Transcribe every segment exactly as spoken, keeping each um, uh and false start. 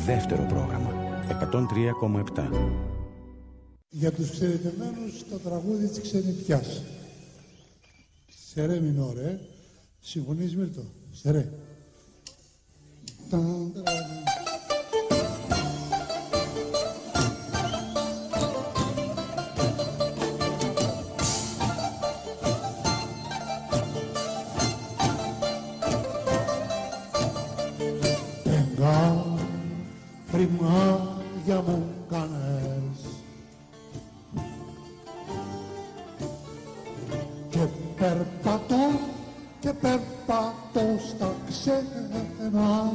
δεύτερο πρόγραμμα, εκατόν τρία κόμμα επτά. Για τους ξενιτεμένους το τραγούδι της ξενιτιάς. Σε ρε μινόρε, συμφωνείς Μίλτο, σε ρε. Τέγκα, πριμάδια μου κάνες και περπατώ και περπατώ στα ξένα.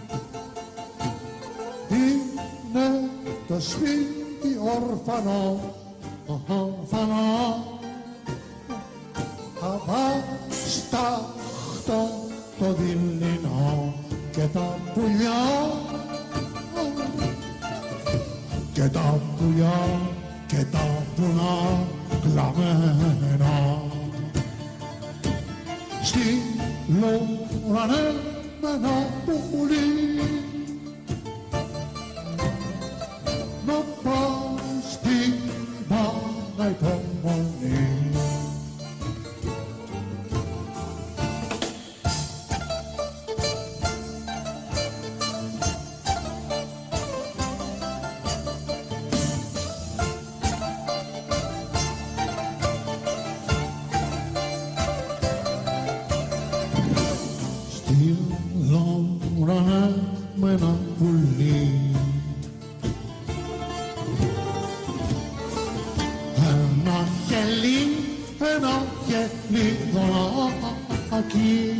Είναι το σπίτι ορφανό, ορφανό. Αβάσταχτο το δειλινό και τα πουλιά, και τα πουλιά και τα βουνά κλαμμένα. Στη λόρανε με ένα πουλί να πάει στη μάνα υπομονή. Με ένα πουλί, ένα χελί, ένα χελί δωράκι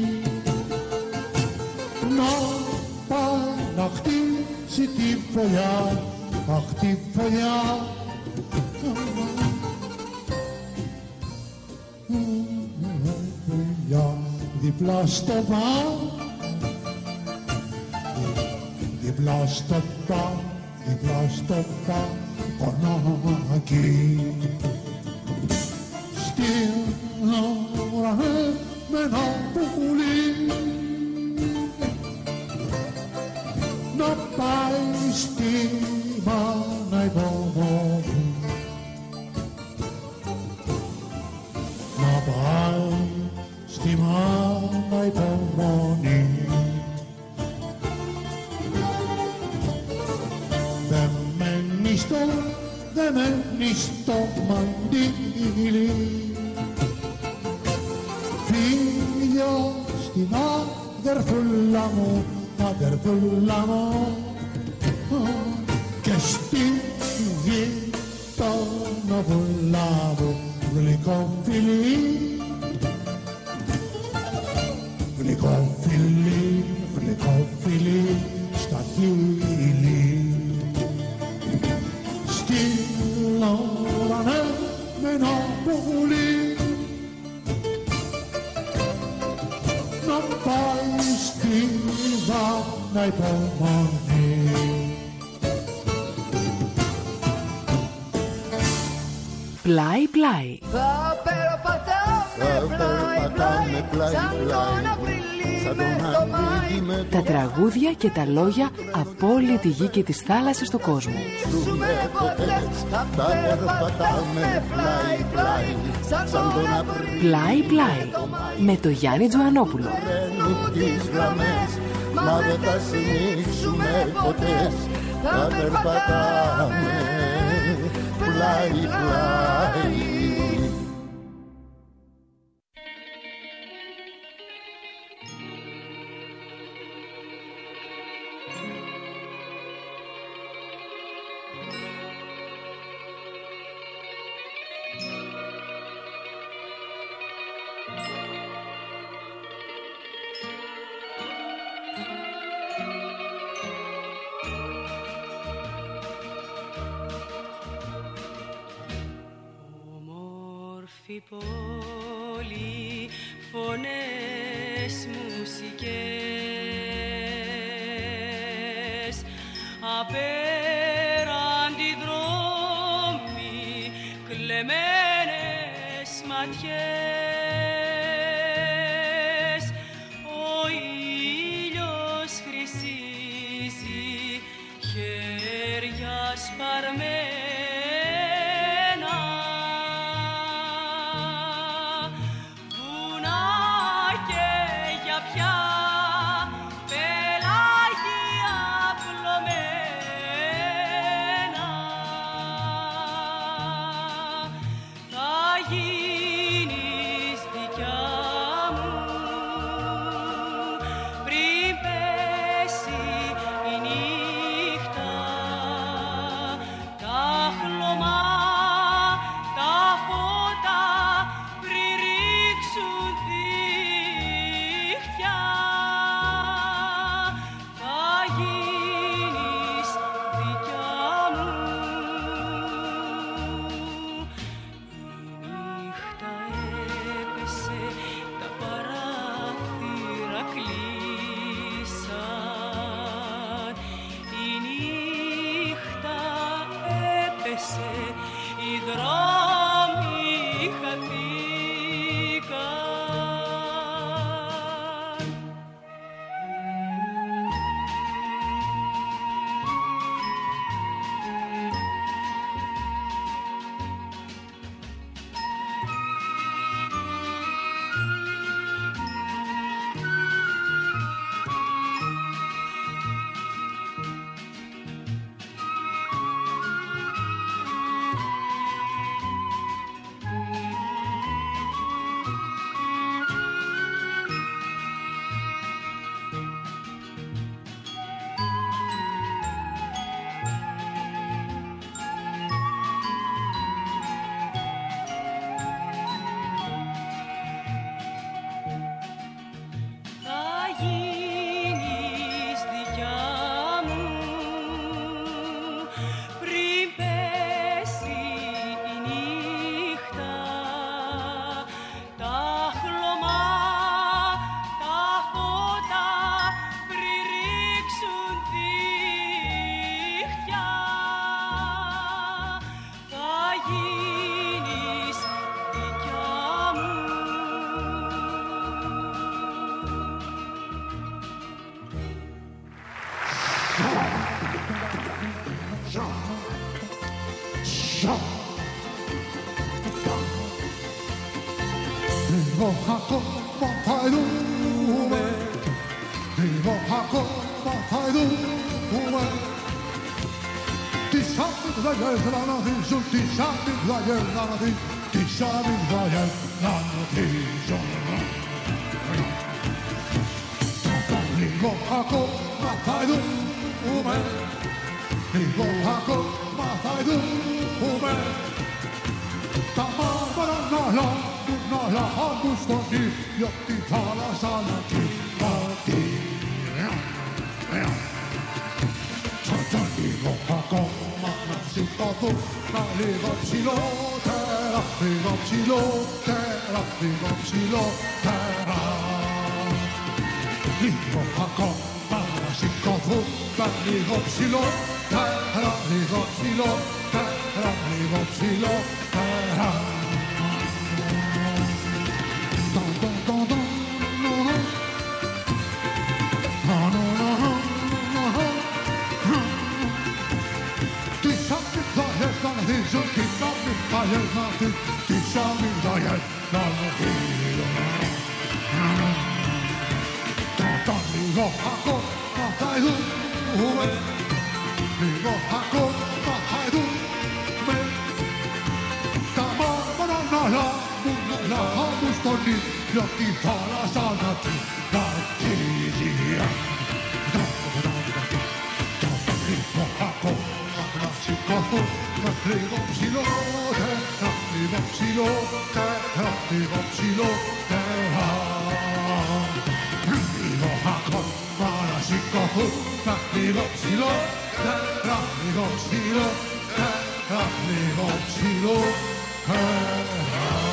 να πάει να χτίσει τη φωλιά, αχ τη φωλιά. Διπλά στο παν, διπλά στο παν, διπλά στο παν, κονάκι. Στην ώρα με ένα πουλί να πάει στη μάνα υπομονή, να πάει στη μάνα υπομονή. Δεν μένει στο μαντίλι, φίλιο στην αδερφούλα μου, αδερφούλα μου, και στην γειτονοβούλα μου γλυκό φιλί, γλυκό φιλί, γλυκό φιλί στα χείλη. Λόρανε με ένα πουλί να πάει στη μάνα υπομονή. Πλάι πλάι. Θα περπατάμε πλάι πλάι, σαν τον Απρίλη με το Μάη. Τα τραγούδια και τα λόγια από όλη τη γη και τις θάλασσες του κόσμου. Θα περπατάμε πλάι πλάι, σαν τον Απρίλη. Πλάι πλάι με το Γιάννη Τζοανόπουλο. Μα δεν θα συνήξουμε ποτέ. Θα περπατάμε πλάι πλάι. Όμορφη πόλη, φωνές, μουσικές, απέραντι δρόμοι, κλεμμένες ματιές. Ο ήλιος χρυσίζει Λίγο ακόμα θα δούμε, λίγο ακόμα θα δούμε. Τις αμυγδαλιές να αναδύσουν, τις αμυγδαλιές να αναδύσουν, τις αμυγδαλιές να αναδύσουν. Λίγο ακόμα θα δούμε, λίγο ακόμα θα δούμε. Τα μαύρα να λάβουν, να λάβουν στον ήλιο τη θάλασσα να κοιτάτη. Λίγο ακόμα να σηκωθούν, να λίγο ψηλότερα, λίγο ψηλότερα, λίγο ψηλότερα. Λίγο ακόμα να σηκωθούν, να λίγο ψηλότερα, λίγο ψηλότερα, λίγο ψηλότερα. Τις αμυγδαλιές να αναδύσουν, τις αμυγδαλιές να αναδύσουν, τις αμυγδαλιές να αναδύσουν. Λίγο ακόμα θα δούμε, λίγο ακόμα θα δούμε. Τα μαύρα να λάβουν, να λάβουν στον ήλιο τη θάλασσα να κοιτάζει. Λίγο ακόμα να σηκωθούν, λίγο ψηλότερα, λίγο ψηλότερα, λίγο ψηλότερα. Λίγο ακόμα να σηκωθούν, λίγο ψηλότερα, λίγο ψηλότερα, λίγο ψηλότερα.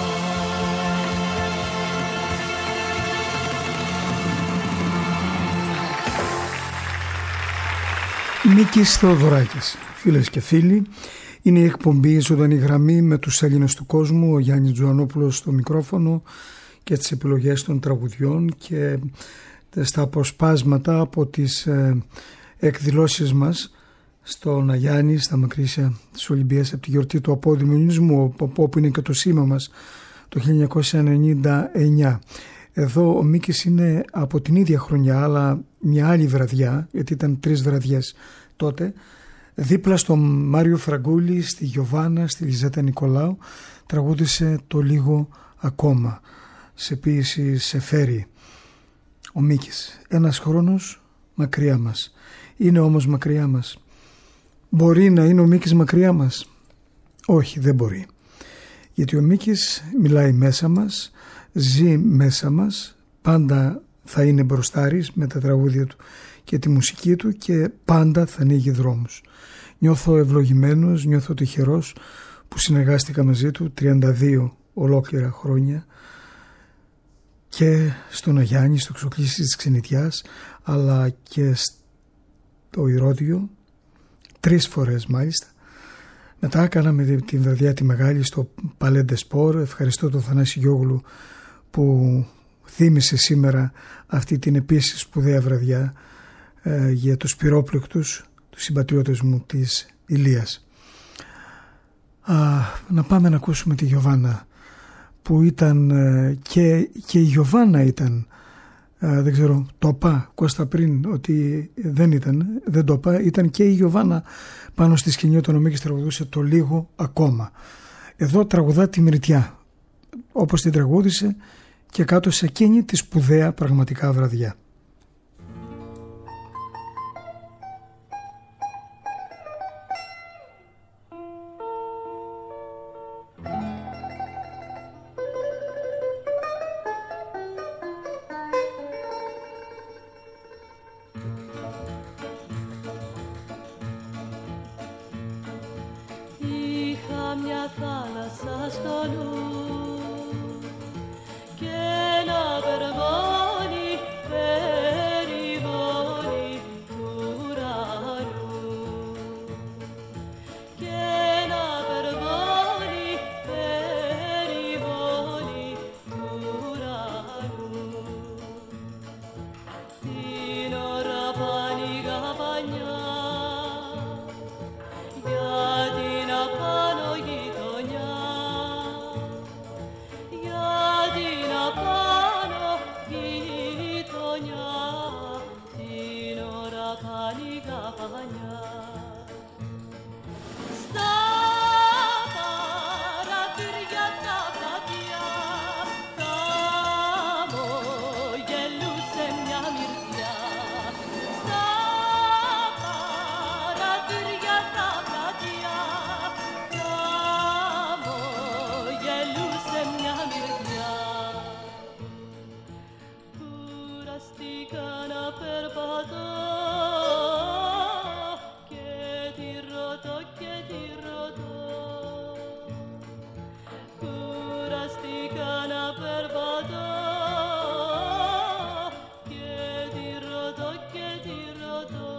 Μίκης Θεοδωράκης, φίλες και φίλοι, είναι η εκπομπή Ζωντανή Γραμμή με τους Έλληνες του κόσμου, ο Γιάννης Τζουανόπουλος στο μικρόφωνο και τις επιλογές των τραγουδιών και στα αποσπάσματα από τις ε, εκδηλώσεις μας στον Αγιάννη, στα Μακρύσια της Ολυμπίας, από τη γιορτή του απόδημιονισμού, από όπου είναι και το σήμα μας το χίλια εννιακόσια ενενήντα εννιά. Εδώ ο Μίκης είναι από την ίδια χρονιά, αλλά μια άλλη βραδιά, γιατί ήταν τρεις βραδιές τότε, δίπλα στον Μάριο Φραγκούλη, στη Γιωβάνα, στη Λιζέτα Νικολάου, τραγούδισε το Λίγο Ακόμα, σε ποίηση Σεφέρη. Ο Μίκης, ένας χρόνος μακριά μας. Είναι όμως μακριά μας. Μπορεί να είναι ο Μίκης μακριά μας? Όχι, δεν μπορεί. Γιατί ο Μίκης μιλάει μέσα μας, ζει μέσα μας, πάντα θα είναι μπροστάρης με τα τραγούδια του και τη μουσική του και πάντα θα ανοίγει δρόμους. Νιώθω ευλογημένος, νιώθω τυχερός που συνεργάστηκα μαζί του τριάντα δύο ολόκληρα χρόνια και στον Αγιάννη, στο Ξοκλήσι της Ξενιτιάς, αλλά και στο Ηρώδειο, τρεις φορές μάλιστα. Μετά κάναμε την βραδιά τη μεγάλη στο Παλέντε Σπορ. Ευχαριστώ τον Θανάση Γιώγλου που θύμισε σήμερα αυτή την επίσης σπουδαία βραδιά ε, για τους πυρόπληκτους, τους συμπατριώτες μου της Ηλίας. Α, να πάμε να ακούσουμε τη Γιωβάνα, που ήταν ε, και, και η Γιωβάνα ήταν, ε, δεν ξέρω, το είπα Κώστα πριν ότι δεν ήταν, δεν το είπα, ήταν και η Γιωβάνα πάνω στη σκηνή όταν ο Μίκης τραγουδούσε το Λίγο Ακόμα. Εδώ τραγουδά τη Μυρτιά, όπως την τραγούδισε και κάτω σε εκείνη τη σπουδαία πραγματικά βραδιά. Είχα μια θάλασσα στο νου και ένα περβόνι, περιβόνι του ουρανού, και ένα περβόνι, περιβόνι του ουρανού. Την ώρα πάνηγα πανιά να περπατώ και τη ρωτώ και τη ρωτώ. Κουραστήκα να περπατώ και τη ρωτώ και τη ρωτώ.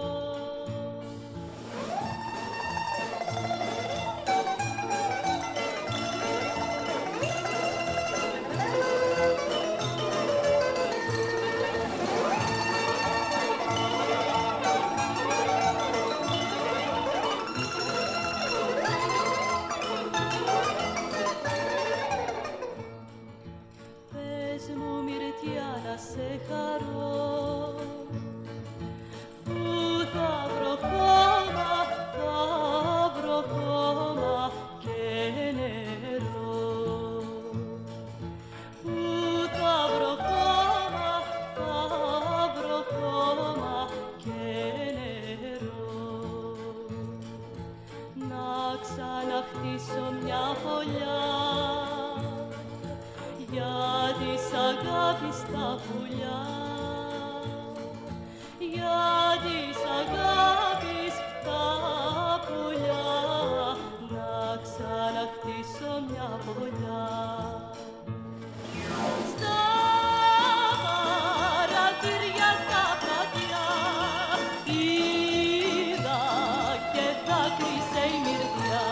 Σε χαρώ που θα βρω χώμα, θα βρω χώμα και νερό. Που θα βρω χώμα, θα βρω χώμα και νερό. Να ξαναχτίσω μια φωλιά για της αγάπης τα πουλιά, για της αγάπης τα πουλιά, να ξαναχτίσω μια φωλιά. Στα παραθύρια τα πλατιά είδα και δάκρυσε η μυρδιά.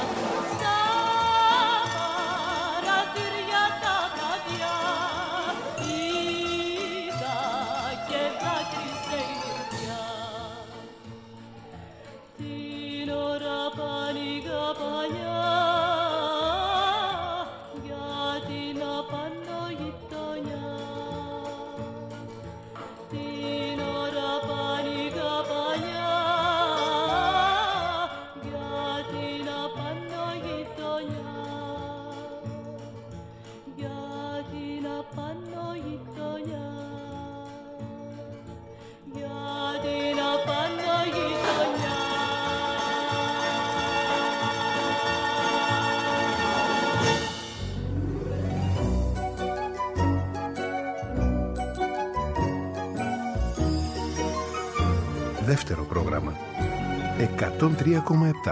Δεύτερο πρόγραμμα εκατόν τρία κόμμα επτά.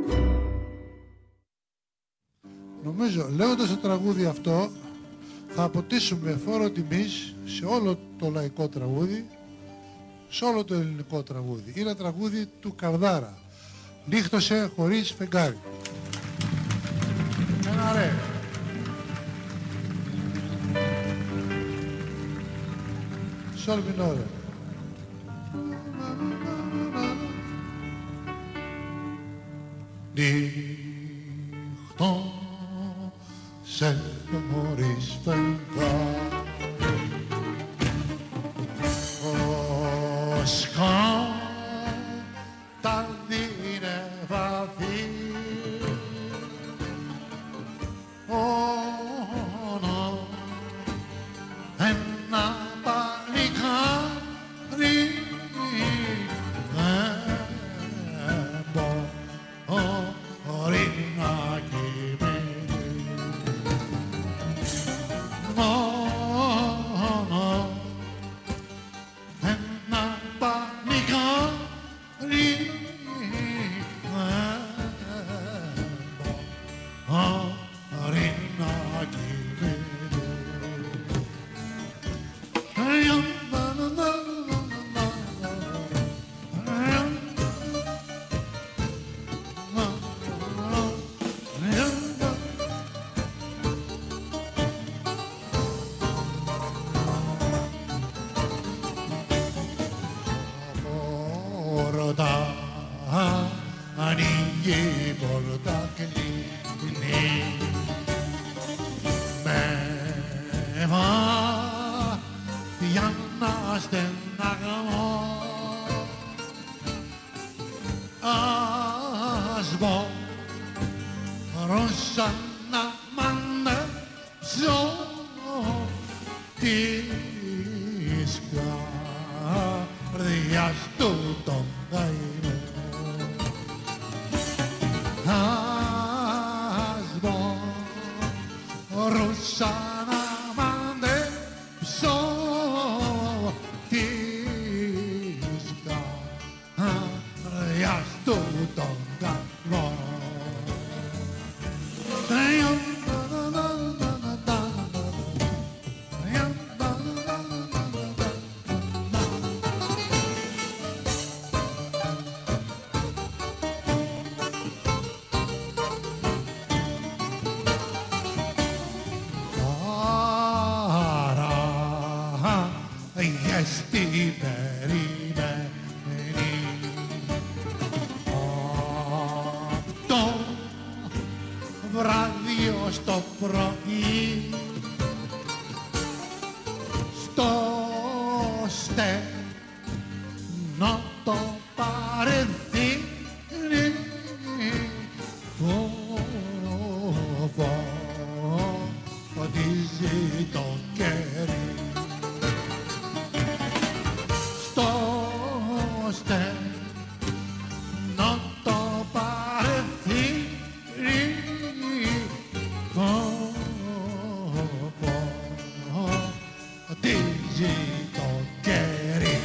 Νομίζω, λέγοντας το τραγούδι αυτό, θα αποτίσουμε φόρο τιμής σε όλο το λαϊκό τραγούδι, σε όλο το ελληνικό τραγούδι. Είναι ένα τραγούδι του Καβδάρα. Νύχτωσε χωρίς φεγγάρι. Ένα ρε. Σολ μινόρε. Νύχτωσε χωρίς φεγγάρι, ο σκοτάδι είναι βαθύ, όνο ένα παλικάρι, μπορεί να κοιμηθεί μόνο ένα παλικάρι, μπορεί να κοιμηθεί. Ανοίγει πόρτα κλείνει με βάθια να στεναγμώ. Ας μπορούσα να μαντέψω της καρδιάς του τον καημό. Ας μπορούσα να μαντέψω της τι περιμένει. Απ' το βράδυ ως το πρωί στο στενό το παρεθύρι φωτίζει το κέρι. Στο στενό το παρεθύρι φωτίζει το κέρι.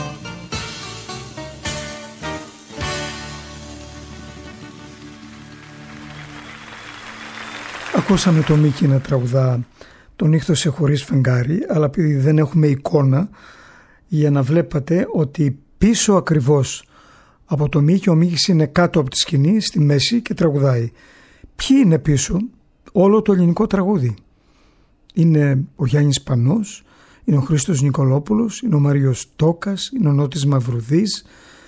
Ακούσαμε το Μίκη να τραγουδά «Το νύχτωσε χωρίς φεγγάρι», αλλά επειδή δεν έχουμε εικόνα για να βλέπατε ότι πίσω ακριβώς από το Μίκη, ο Μίκης είναι κάτω από τη σκηνή στη μέση και τραγουδάει. Ποιοι είναι πίσω? Όλο το ελληνικό τραγούδι. Είναι ο Γιάννης Πανός, είναι ο Χρήστος Νικολόπουλος, είναι ο Μάριος Τόκας, είναι ο Νότης Μαυρουδής,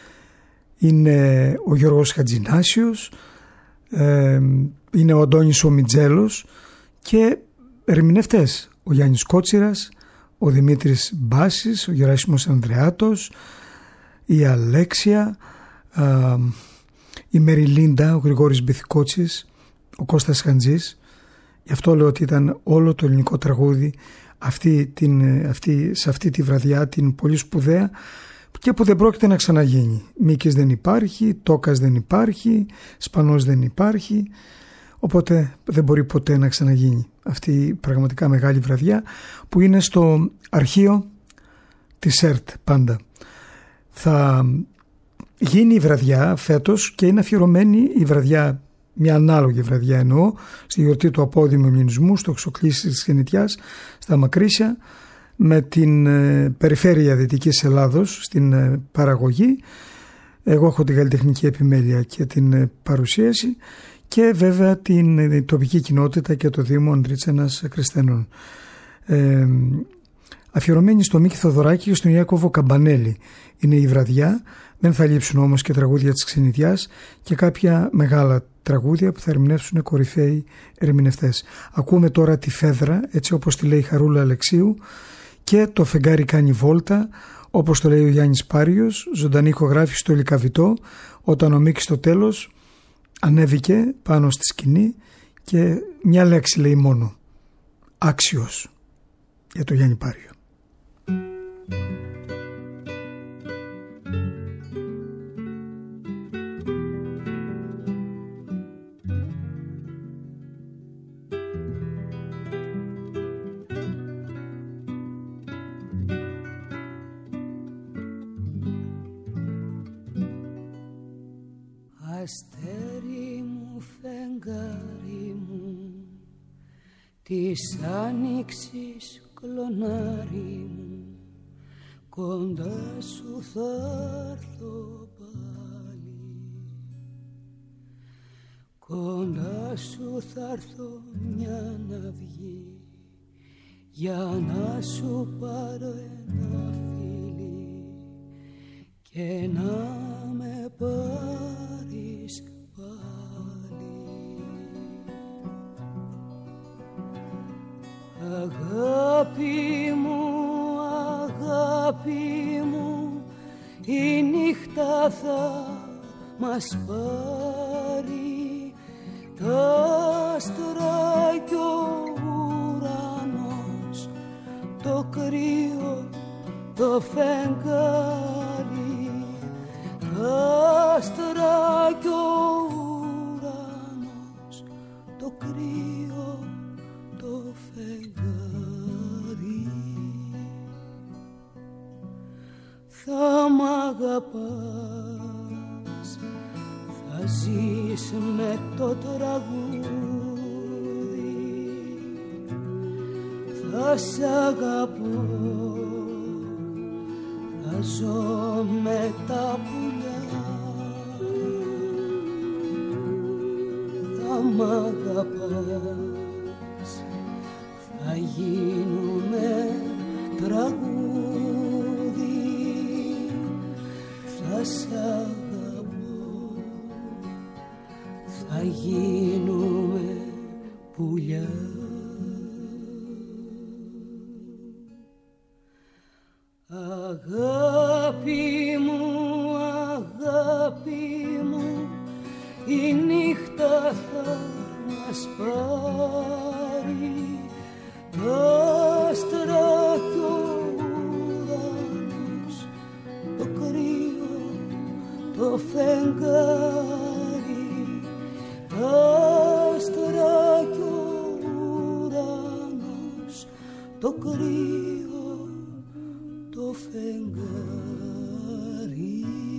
είναι ο Γιώργος Χατζηνάσιος, ε, είναι ο Αντώνης ο Μιτζέλος και ερμηνευτές, ο Γιάννης Κότσιρας, ο Δημήτρης Μπάσης, ο Γεράσιμος Ανδρεάτος, η Αλέξια, α, η Μεριλίντα, ο Γρηγόρης Μπιθικότσης, ο Κώστας Χαντζής. Γι' αυτό λέω ότι ήταν όλο το ελληνικό τραγούδι αυτή την, αυτή, σε αυτή τη βραδιά, την πολύ σπουδαία και που δεν πρόκειται να ξαναγίνει. Μίκης δεν υπάρχει, Τόκας δεν υπάρχει, Σπανός δεν υπάρχει, οπότε δεν μπορεί ποτέ να ξαναγίνει αυτή η πραγματικά μεγάλη βραδιά που είναι στο αρχείο της ΕΡΤ πάντα. Θα γίνει η βραδιά φέτος και είναι αφιερωμένη η βραδιά, μια ανάλογη βραδιά εννοώ, στη γιορτή του απόδημου ελληνισμού, στο Ξοκλήσι της Ξενιτιάς, στα Μακρύσια, με την ε, περιφέρεια Δυτικής Ελλάδος στην ε, παραγωγή. Εγώ έχω την καλλιτεχνική επιμέλεια και την ε, παρουσίαση και βέβαια την ε, τοπική κοινότητα και το Δήμο Ανδρίτσανας Χριστένων. Ε, αφιερωμένη στο Μίκη Θοδωράκη και στον Ιάκωβο Καμπανέλη είναι η βραδιά. Δεν θα λείψουν όμως και τραγούδια της Ξενιτιάς και κάποια μεγάλα τραγούδια που θα ερμηνεύσουν κορυφαίοι ερμηνευτές. Ακούμε τώρα τη Φέδρα, έτσι όπως τη λέει η Χαρούλα Αλεξίου, και το Φεγγάρι κάνει βόλτα, όπως το λέει ο Γιάννης Πάριος, ζωντανή ηχογράφηση στο Λυκαβητό, όταν ο Μίκης στο τέλος ανέβηκε πάνω στη σκηνή και μια λέξη λέει μόνο, άξιος, για το Γιάννη Πάριο. Αστέρι μου, φεγγάρι μου, της άνοιξης κλονάρι μου, κοντά σου θα έρθω πάλι, κοντά σου θα έρθω μια να βγει, για να σου πάρω ένα φίλι και να με πάρεις πάλι. Αγάπη μου, αγάπη μου, η νύχτα θα μας πάρει, τα άστρα κι ο ουρανός, το κρύο, το φεγγάρι, τα άστρα κι ο ουρανός, το κρύο, το φεγγάρι. Θα μ' αγαπάς, θα ζεις με το τραγούδι, θα σ' αγαπώ, θα ζω με τα πουλιά, θα μ' αγαπάς, θα γίνουμε τραγούδι, σ' αγαπώ, θα γίνουμε πουλιά. Αγάπη μου, αγάπη μου, η νύχτα θα μας πάρει, τα άστρα κι ο ουρανός, το κρύο, το φεγγάρι, τα άστρα κι ο ουρανός, το κρύο, το φεγγάρι.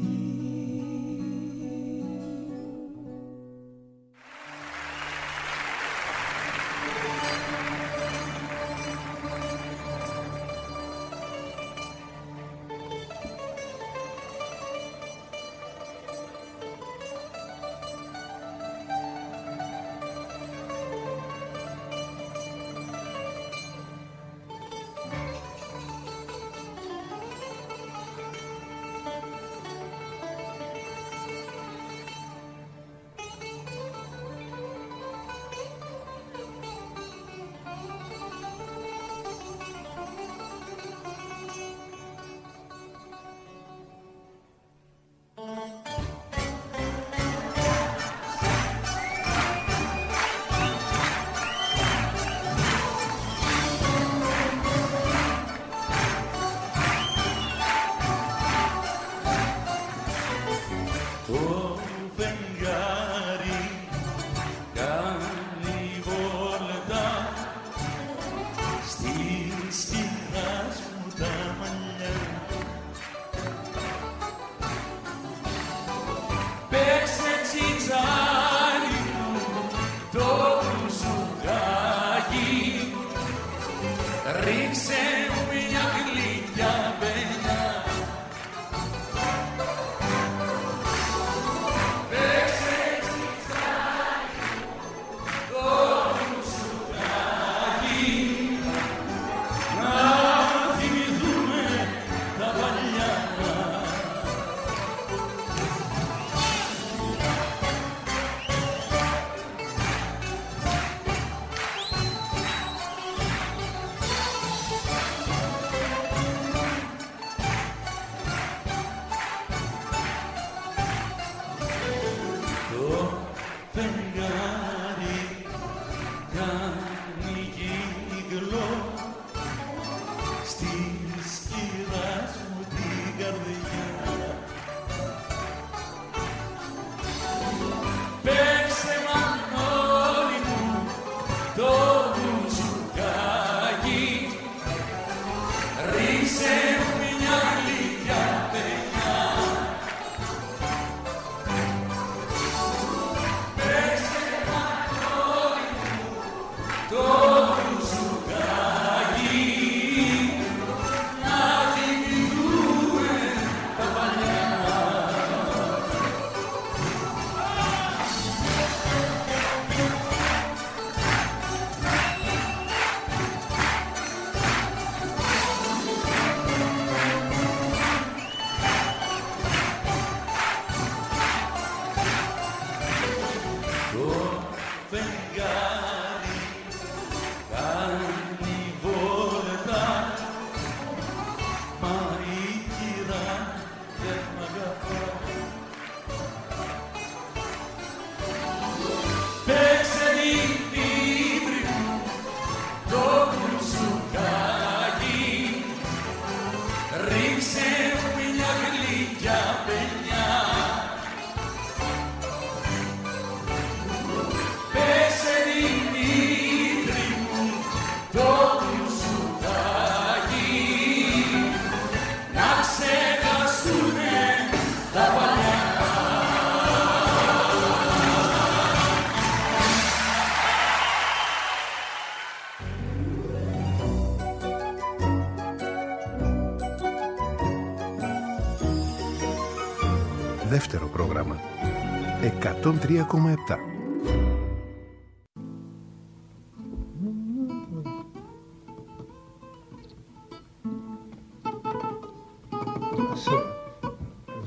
Δεύτερο πρόγραμμα εκατόν τρία κόμμα επτά.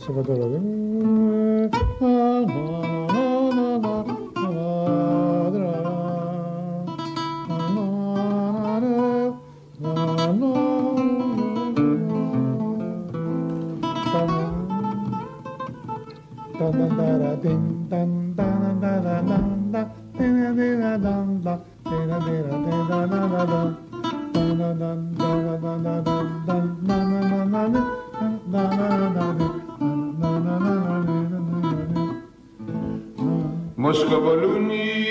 Σαββατόβραδο. Μοσχοβολούν οι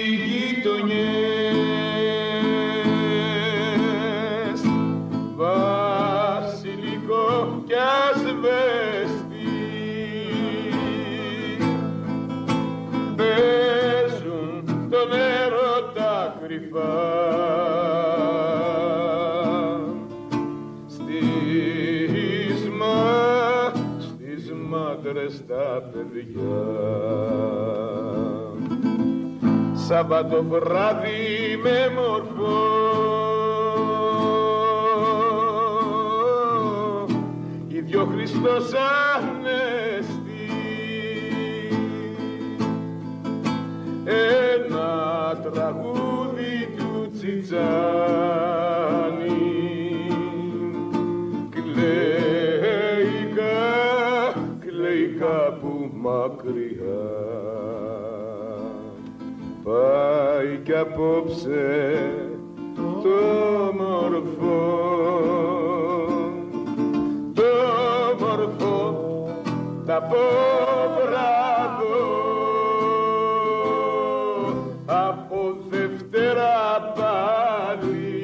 γειτονιές, βασιλικό κι ασβέστη, παίζουν τον έρωτα κρυφά στις, μα, στις μάντρες τα παιδιά. Σάββατο βράδυ με μορφό ίδιο Χριστός Ανέστη, ένα τραγούδι του Τσιτσάνη κλαίει, κλαίει κάπου μακριά. Πάει κι απόψε το μορφό, το μορφό, θα πω μπράβο, από Δευτέρα πάλι,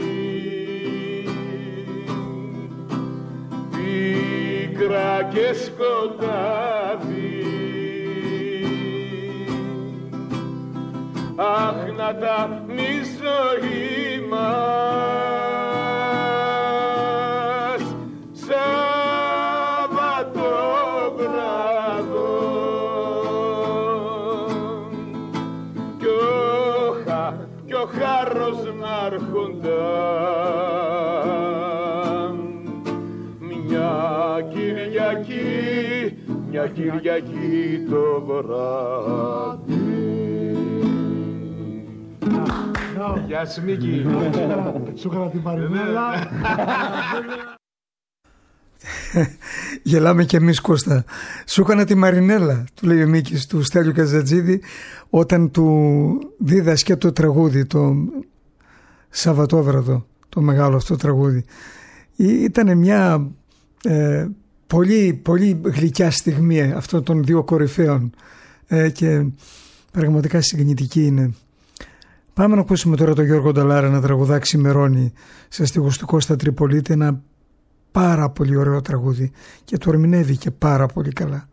πίκρα και σκοτάδι. Αχ, να τα μη ζωή μας Σαββατόβραδο κι ο, χα, κι ο χάρος νάρχονταν μια Κυριακή, μια Κυριακή το βράδυ. Γεια σου Μίκη. Σου έκανα την Μαρινέλα. Γελάμε κι εμείς, Κώστα. Σου έκανα τη Μαρινέλα, του λέει ο Μίκης του Στέλιου Καζατζίδη, όταν του δίδασκε το τραγούδι, το Σαββατόβραδο, το μεγάλο αυτό τραγούδι. Ήταν μια ε, πολύ, πολύ γλυκιά στιγμή αυτών των δύο κορυφαίων ε, και πραγματικά συγκινητική είναι. Πάμε να ακούσουμε τώρα τον Γιώργο Νταλάρα να τραγουδά «Ξημερώνει» σε στίχους του Κώστα Τριπολίτη, ένα πάρα πολύ ωραίο τραγούδι και το ερμηνεύει και πάρα πολύ καλά.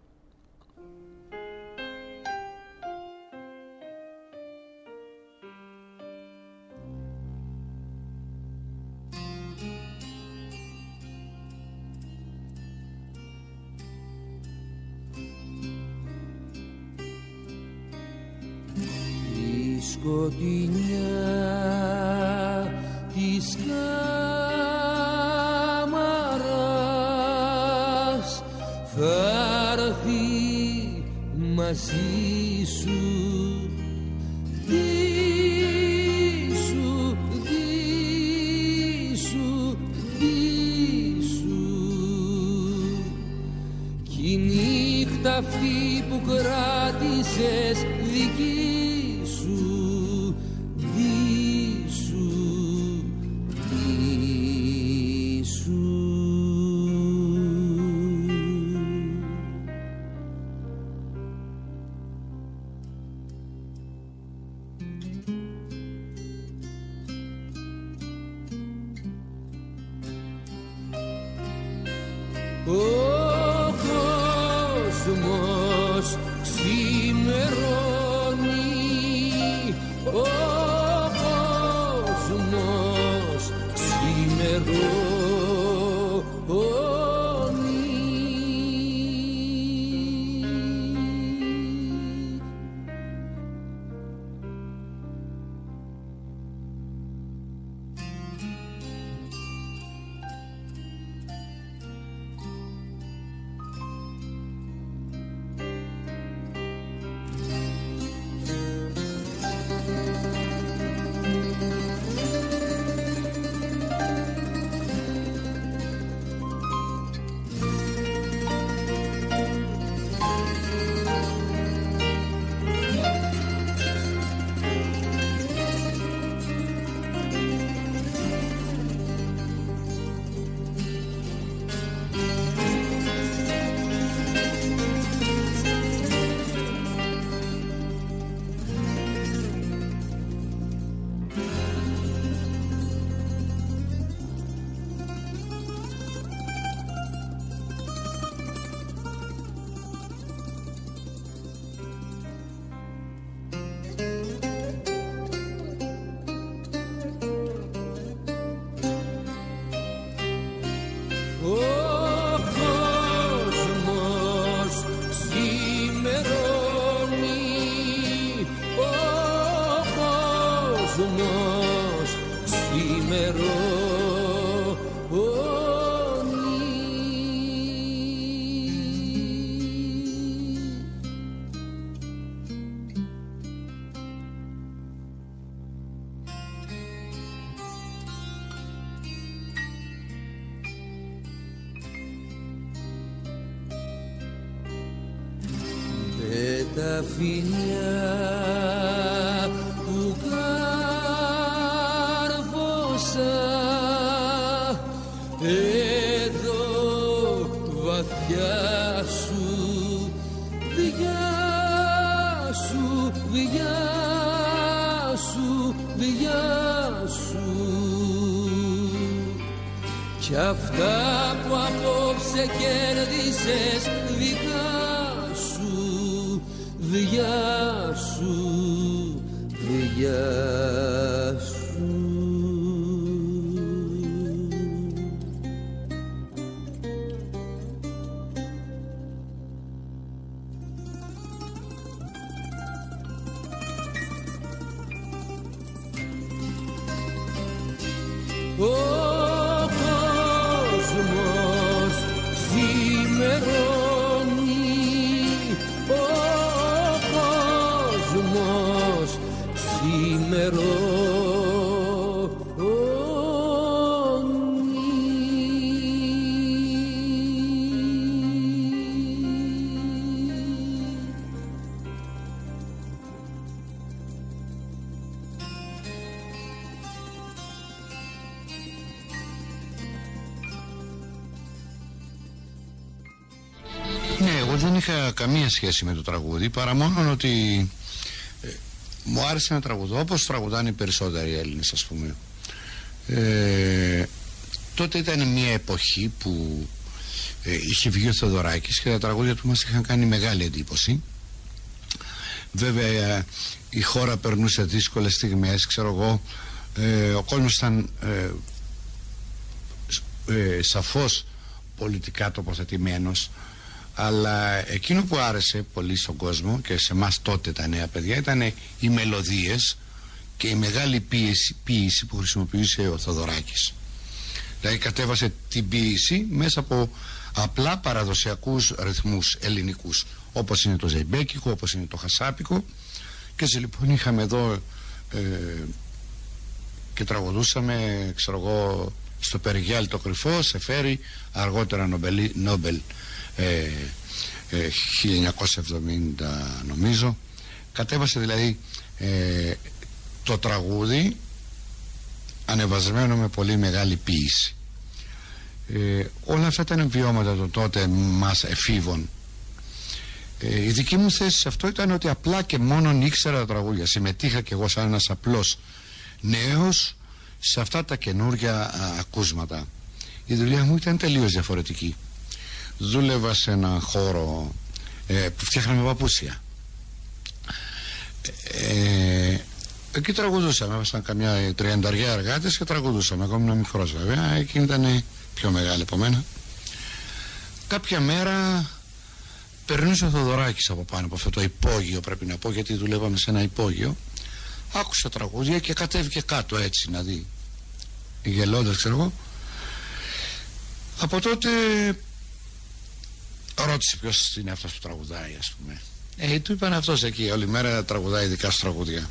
Σκοτεινιά της κάμαρας θα έρθει μαζί σου, δίσου, δίσου, δίσου, κι η νύχτα αυτή που κράτησες δική κόσμος ξημερώνει τα φιλιά που κάρφωσα εδώ βαθιά σου, βιά σου, βιά σου, βιά σου. Κι αυτά που απόψε κέρδισες δικά σου, βιά σου, βιά σου. Ο κόσμος ξημερώνει, ο κόσμος ξημερώνει. Δεν είχα καμία σχέση με το τραγούδι, παρά μόνο ότι ε, μου άρεσε να τραγουδώ όπως τραγουδάνε οι περισσότεροι Έλληνες, ας πούμε. Ε, τότε ήταν μια εποχή που ε, είχε βγει ο Θεοδωράκης και τα τραγούδια του μας είχαν κάνει μεγάλη εντύπωση. Βέβαια ε, η χώρα περνούσε δύσκολες στιγμές, ξέρω εγώ, ε, ο κόσμος ήταν ε, ε, σαφώς πολιτικά τοποθετημένος. Αλλά εκείνο που άρεσε πολύ στον κόσμο και σε εμάς τότε τα νέα παιδιά ήταν οι μελωδίες και η μεγάλη ποίηση, ποίηση που χρησιμοποιούσε ο Θοδωράκης. Δηλαδή κατέβασε την ποίηση μέσα από απλά παραδοσιακούς ρυθμούς ελληνικούς, όπως είναι το ζεϊμπέκικο, όπως είναι το χασάπικο. Και έτσι λοιπόν είχαμε εδώ ε, και τραγουδούσαμε, ξέρω εγώ, στο Περιγιάλ το κρυφό, σε φέρει αργότερα Νομπελ, Νόμπελ ε, ε, χίλια εννιακόσια εβδομήντα νομίζω. Κατέβασε δηλαδή ε, το τραγούδι ανεβασμένο με πολύ μεγάλη ποίηση. Ε, όλα αυτά ήταν βιώματα των τότε μας εφήβων. Ε, η δική μου θέση σε αυτό ήταν ότι απλά και μόνον ήξερα τα τραγούδια. Συμμετείχα και εγώ σαν ένας απλός νέος σε αυτά τα καινούργια α, ακούσματα. Η δουλειά μου ήταν τελείως διαφορετική. Δούλευα σε έναν χώρο ε, που φτιάχναμε παπούσια. Ε, εκεί τραγουδούσαμε, ήμασταν καμιά τριανταριά εργάτες και τραγουδούσαμε. Εγώ ήμουν μικρός βέβαια, εκείνη ήταν πιο μεγάλη από μένα. Κάποια μέρα περνούσε ο Θοδωράκης από πάνω από αυτό το υπόγειο, πρέπει να πω, γιατί δουλεύαμε σε ένα υπόγειο. Άκουσα τραγούδια και κατέβηκε κάτω έτσι να δει, γελώντας ξέρω εγώ. Από τότε ρώτησε ποιος είναι αυτός που τραγουδάει, ας πούμε. Ε, του είπαν αυτός εκεί όλη μέρα τραγουδάει δικά σου τραγούδια.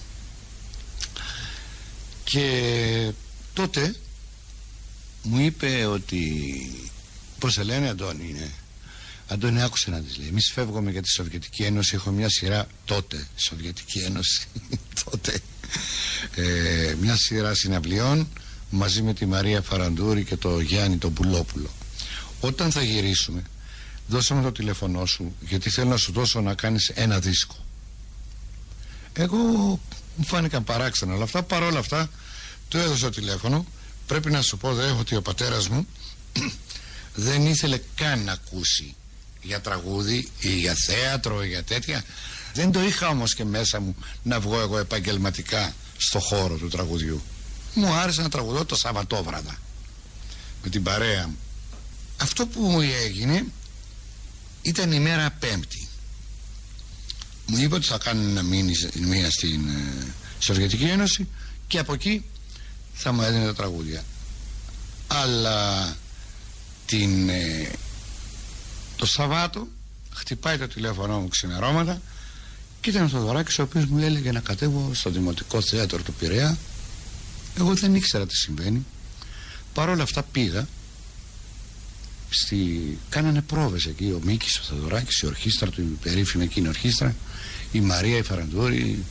Και τότε μου είπε ότι, πώς σε λένε, Αντώνη είναι. Αντώνη, άκουσε να της λέει, εμείς φεύγουμε για τη Σοβιετική Ένωση. Έχω μια σειρά τότε, Σοβιετική Ένωση τότε, ε, μια σειρά συναυλιών μαζί με τη Μαρία Φαραντούρη και το Γιάννη τον Πουλόπουλο. Όταν θα γυρίσουμε, δώσε μου το τηλέφωνό σου, γιατί θέλω να σου δώσω να κάνεις ένα δίσκο. Εγώ μου φάνηκαν παράξενα όλα αυτά. Παρόλα αυτά του έδωσα το τηλέφωνο. Πρέπει να σου πω δε ότι ο πατέρας μου δεν ήθελε καν να ακούσει για τραγούδι ή για θέατρο ή για τέτοια. Δεν το είχα όμως και μέσα μου να βγω εγώ επαγγελματικά στο χώρο του τραγουδιού. Μου άρεσε να τραγουδώ το Σαββατόβραδα με την παρέα μου. Αυτό που μου έγινε ήταν η μέρα Πέμπτη. Μου είπε ότι θα κάνει ένα μήνα στην ε, Σοβιετική Ένωση και από εκεί θα μου έδινε τα τραγούδια. Αλλά την, ε, το Σαββάτο χτυπάει το τηλέφωνο μου ξημερώματα και ήταν ο Θοδωράκης, ο οποίος μου έλεγε να κατέβω στο Δημοτικό Θέατρο του Πειραιά. Εγώ δεν ήξερα τι συμβαίνει. Παρ' όλα αυτά πήγα στη... κάνανε πρόβες εκεί, ο Μίκης, ο Θεοδωράκης, η ορχήστρα του, η περίφημη εκείνη ορχήστρα, η Μαρία, η Φαραντούρη.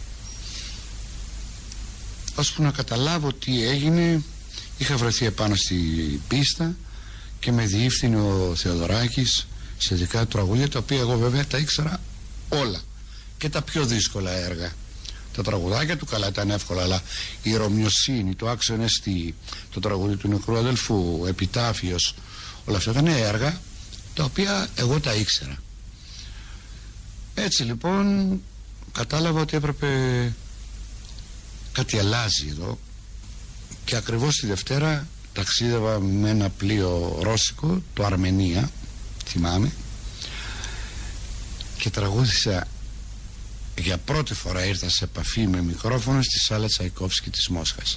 Ώσπου να καταλάβω τι έγινε, είχα βρεθεί επάνω στη πίστα και με διεύθυνε ο Θεοδωράκης σε δικά του τραγούδια, τα οποία εγώ βέβαια τα ήξερα όλα και τα πιο δύσκολα έργα. Τα τραγουδάκια του καλά ήταν εύκολα, αλλά η Ρωμιοσύνη, το Άξιον Εστί, το τραγούδι του νεκρού αδελφού, ο Επιτάφιος, όλα αυτά ήταν έργα τα οποία εγώ τα ήξερα. Έτσι λοιπόν κατάλαβα ότι έπρεπε κάτι αλλάζει εδώ, και ακριβώς τη Δευτέρα ταξίδευα με ένα πλοίο ρώσικο, το Αρμενία, θυμάμαι, και τραγούδισα. Για πρώτη φορά ήρθα σε επαφή με μικρόφωνο στη σάλα Τσαϊκόφσκι της Μόσχας.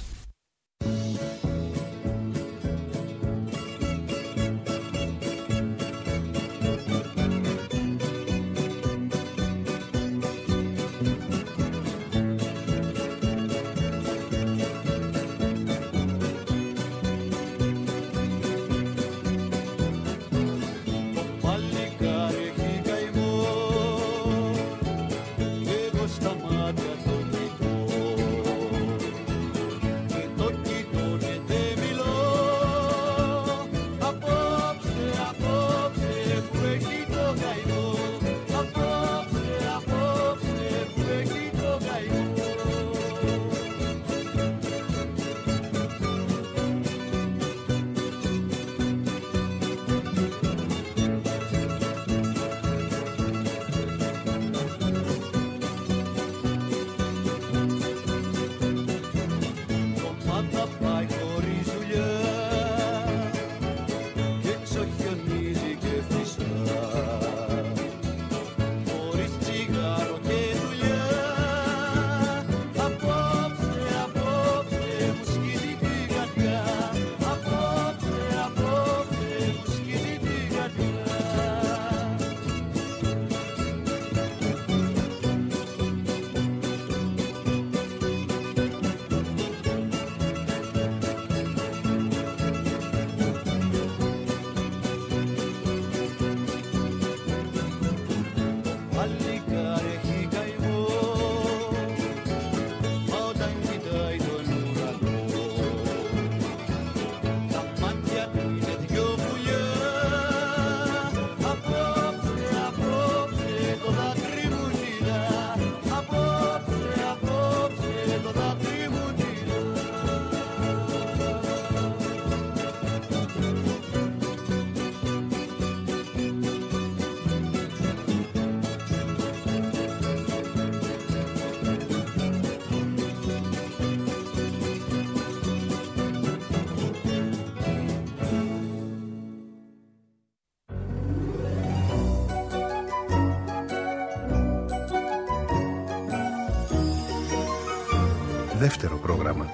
Δεύτερο πρόγραμμα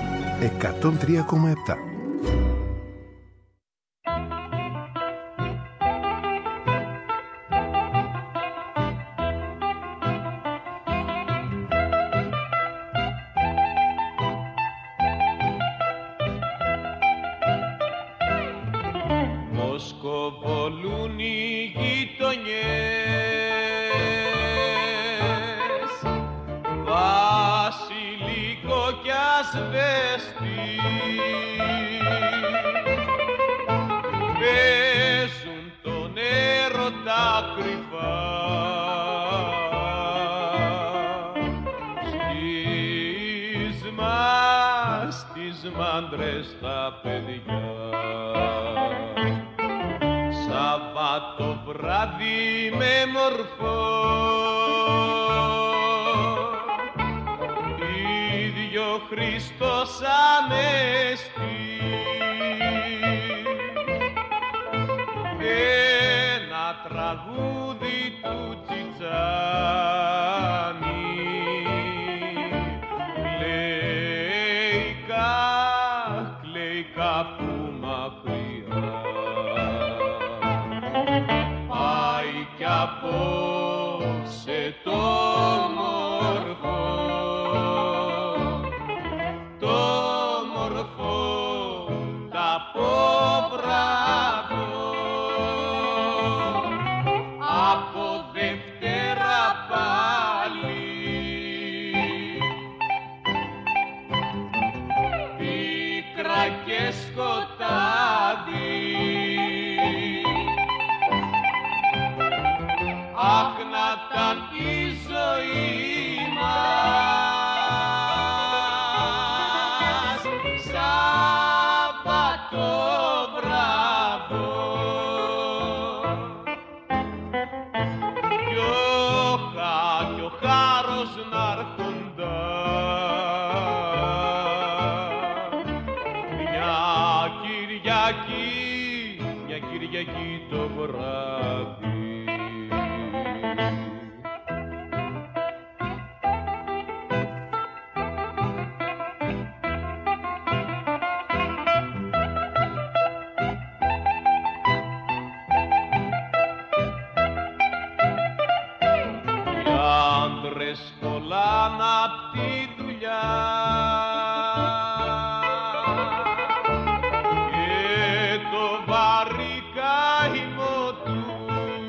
εκατόν τρία κόμμα επτά. Μοσκοβολούν οι γειτονιές, Βασιλικό κι ασβέστη, παίζουν τον έρωτα κρυφά στις μας τις μάντρες τα παιδιά. Σαββάτο βράδυ με μορφό, ίδιο Χριστός Ανέστη, ένα τραγούδι του Τσιτσάνη, κλαίκα, κλαίκα που μακριά. Πάει κι απόψε το μορφό, το μορφό, τα πόβρα αχ να ήταν η ζωή μας Σάββατο βράδο κι όχα κι ο χάρος να'ρχοντα μια Κυριακή, μια Κυριακή το βράδυ. Κολλάν απ' τη δουλειά και το βαρύ καημό τους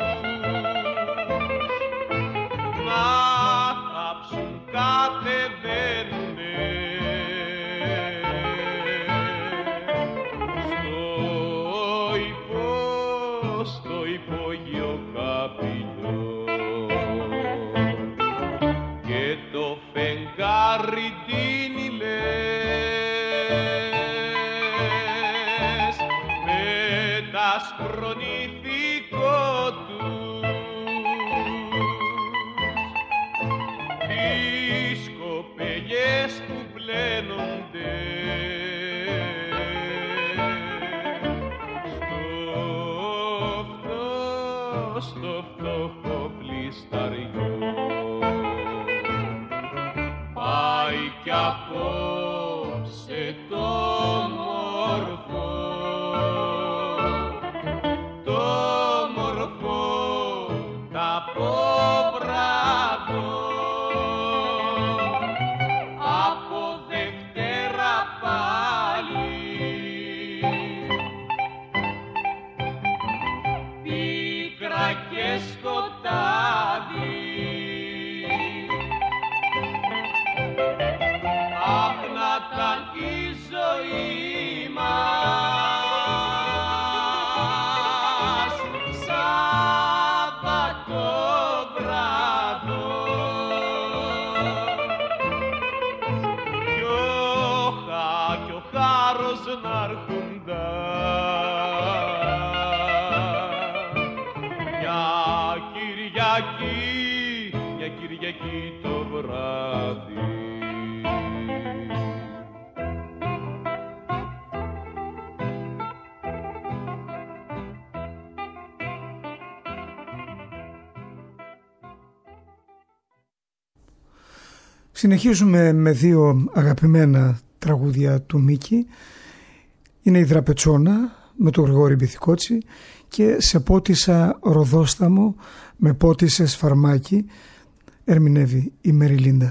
να θάψουν κατεβαίνουνε στο υπό, στο υπόγειο καπηλιό. Το φεγγάρι τίνει λες με τα σκρονηθικό τους τις κοπελιές που πλένονται στο φτώ, στο φτώχο πλισταριό. Πάει κι απόψε το μορφό, το μορφό τα πόβραδο από Δευτέρα πάλι πίκρα και σκοτάδι. Αχ να ήταν η ζωή μας Σάββατο βράδο κι όχα κι ο χάρος να'ρχοντα μια Κυριακή, μια Κυριακή το βράδυ. Συνεχίζουμε με δύο αγαπημένα τραγούδια του Μίκη. Είναι η Δραπετσόνα με τον Γρηγόρη Μπιθικότσι και Σε πότισα ροδόσταμο με πότισες φαρμάκι, ερμηνεύει η Μεριλίντα.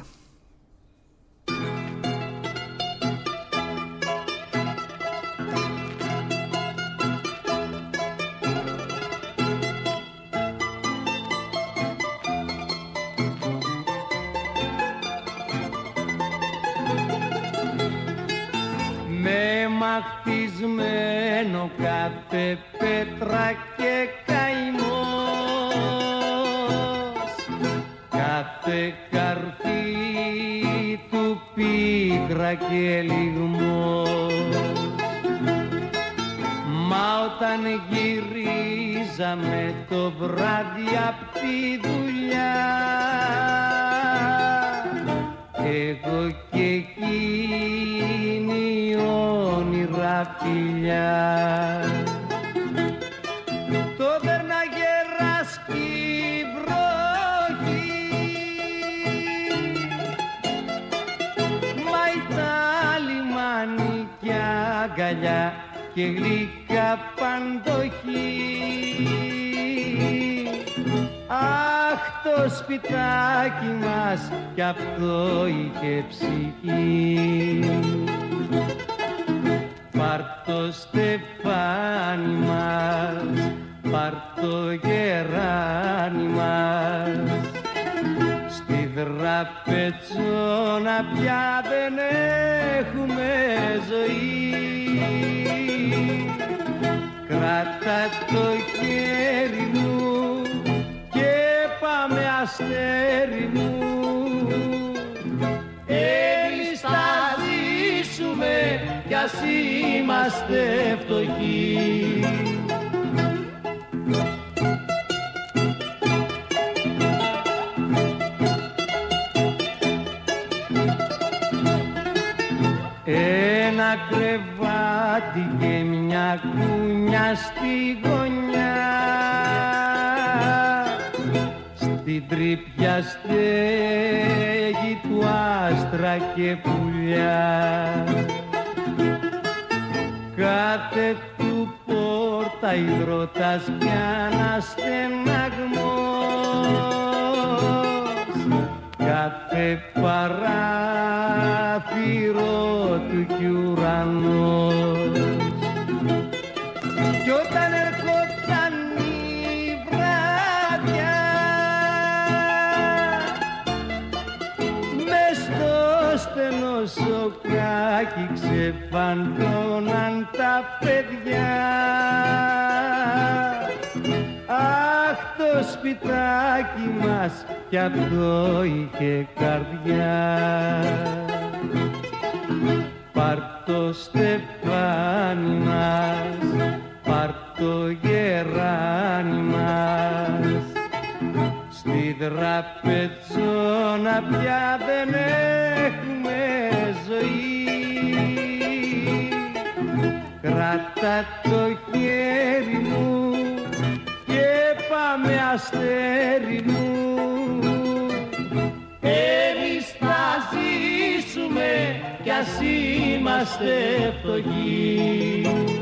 Χτισμένο κάθε πέτρα και καημός, κάθε καρφί του πίκρα και λιγμός. Μα όταν γυρίζαμε το βράδυ απ' τη δουλειά, εγώ και εκείνη όνειρα φιλιά, το δέρναγε ράσκει βροχή, μα ήταν λιμάνι κι αγκαλιά και γλυκά παντοχή. Αχ, το σπιτάκι μας κι αυτό είχε ψυχή. Πάρ' το στεφάνι μας, πάρ' το γεράνι μας, στη Δραπετσόνα πια δεν έχουμε ζωή. Κράτα το χέρι μου και αστέρι μου, εμείς θα ζήσουμε κι ας είμαστε φτωχοί. Ένα κρεβάτι και μια κούνια στη γωνιά, στην τρύπια στέγη του άστρα και πουλιά. Κάθε του πόρτα υδρότας κι αναστεναγμός, κάθε παράθυρο του κι ουρανός. Κι όταν ερχόταν η βράδια, μες στο στενό σοκάκι ξεφαντώναν τα παιδιά. Αχ, το σπιτάκι μας κι αυτό είχε καρδιά. Πάρ' το στεφάνι μας, πάρ' το γεράνι μας, στη τραπεζόνα πια δεν έχουμε ζωή. Κράτα το χέρι μου και πάμε αστέρι μου, εμείς θα ζήσουμε κι ας είμαστε φτωχοί.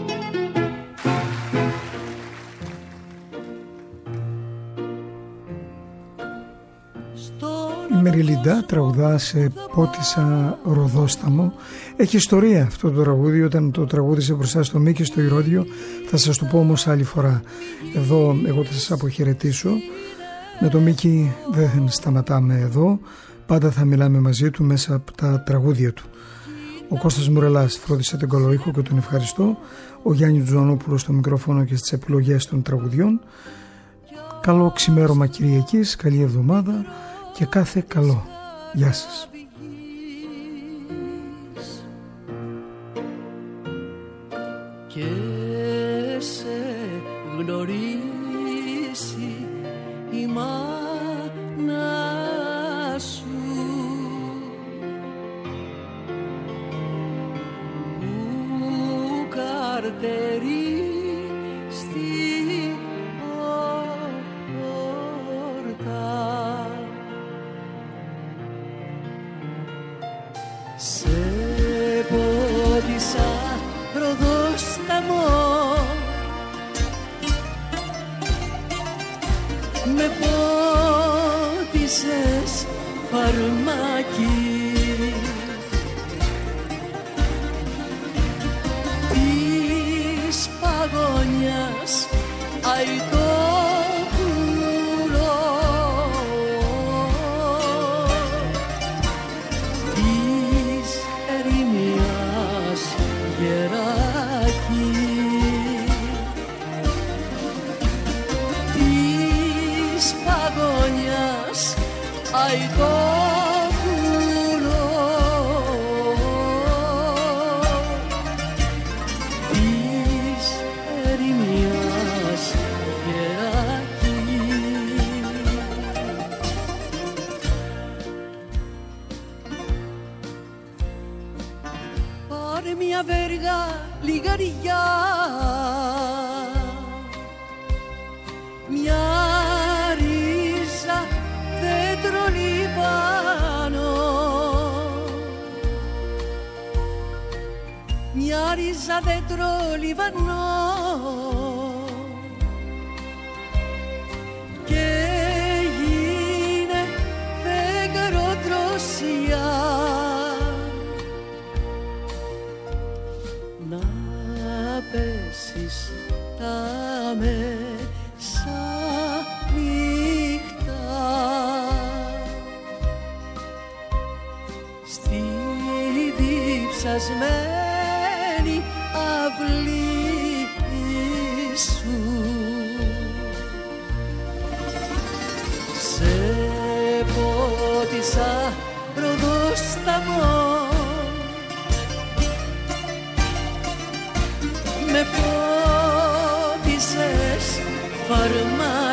Η Μεριλιντά τραγουδά σε Πότισσα Ροδόσταμο. Έχει ιστορία αυτό το τραγούδι. Όταν το τραγούδισε μπροστά στο Μίκη στο Ηρώδειο, θα σας το πω όμως άλλη φορά. Εδώ εγώ θα σας αποχαιρετήσω. Με το Μίκη δεν σταματάμε εδώ. Πάντα θα μιλάμε μαζί του μέσα από τα τραγούδια του. Ο Κώστας Μουρελάς φρόντισε τον κολοήχο και τον ευχαριστώ. Ο Γιάννης Τζουανόπουλος στο μικρόφωνο και στις επιλογές των τραγουδιών. Καλό ξημέρωμα Κυριακής, καλή εβδομάδα και κάθε καλό. Γεια σας. Και σε γνωρίσει η μάνα σου που καρτερεί στη πόρτα. Σε Πότισσα Ροδόσταμο με πότισες φαρμάκι, της παγωνιάς αητόπουλο, της ερημιάς γεράκι, της παγωνιάς αητόπουλο, της ερημιάς γεράκι. Πάρε μια βέργα λιγαριά, μια ρίζα δέντρο λιβάνο, μια ρίζα δέντρο λιβάνο και γίνε φεγγαρό δροσιά. Να πέσεις τα μέσα νύχτα στη διψασμένη αυλή σου. Σε άφησα ροδοσταμό. Με φώτισες φαρμάκι